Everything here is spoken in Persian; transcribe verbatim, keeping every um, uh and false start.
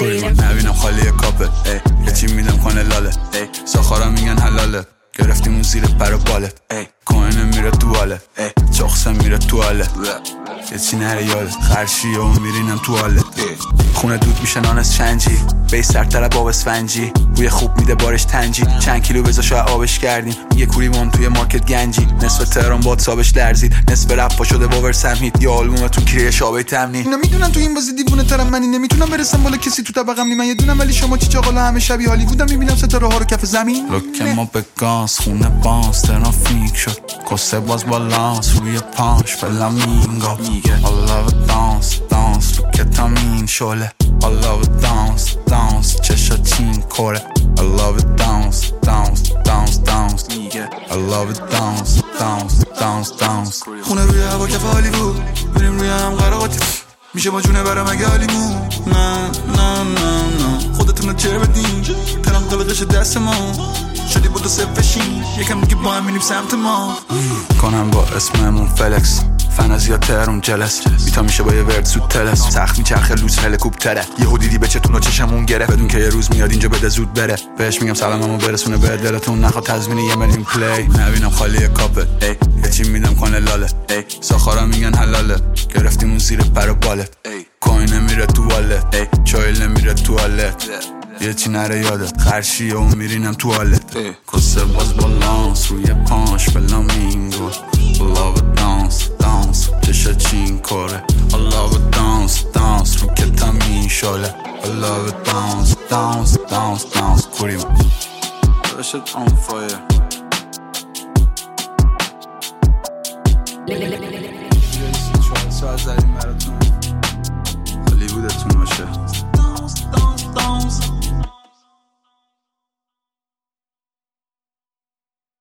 کوری من نبینم خالی کاپه یه تیم میدم کنه لاله ساخارا میگن حلاله گرفتیم اون زیر پر و باله کوینه میره تواله چاخسه میره تواله یه چی نره یاده خرشی و میرینم تواله خونه دود میشه نانس چنجی بی سرتر باب اسفنجی بوی خوب میده بارش تنجی چند کیلو بزا شاید آبش کردیم یه کوری مون توی مارکت گنجی نصف تهران باد سابش لرزید نصف رفا شده باور سمهید یا آلبومتون کریه شابه تمنی اینا میدونن تو این بازی دیوونه ترم منی نمیتونم برسم بالا کسی تو طبقم نی من یه دونم ولی شما چی چاقالا همه شبیه هالیوودم میبینم ستاره ها رو کف زمین لوک ما به گاز خونه باز ترافیک شد کسه باز بالانس روی پاش فلامینگو I love it dance dance رو کتامین شله I love it dance dance چشا چین کوره I love it dance dance dance dance I love it dance dance dance dance خونه روی هوا کف هالیوود بریم روی هم قراقاتی میشه با جونه برم اگه حالیمون نه نه نه نه خودتون رو چر بدین ترم قلقش دست ما شدی بود و سفشین یکم دیگه با هم میریم سمت ما کنم با اسممون فلکس فنازیا تهرون جلس بیتا میشه با یه ورد سود تلس سخت میچرخه لوس هلیکوپتره یهو دیدی به چتون و چشمون گره بدون که یه روز میاد اینجا بده زود بره بهش میگم سلاممو برسونه به دلتون نخواد تضمین یه میلیون پلی نبینم خالی کاپه یه چی میدم کنه لاله ساخارا میگن حلاله گرفتیم اون زیر پر و باله کوینه میره توالت چایل نمیره توالت یه چی نره یادت خرشی و میرینم توالت کسه باز بالانس روی پاش فلامینگو I love it dance dance چشا چین کوره I love it dance dance رو کتامین شله I love it dance dance dance dance کوری من that shit on fire یه سی چهار ساعت زدیم براتون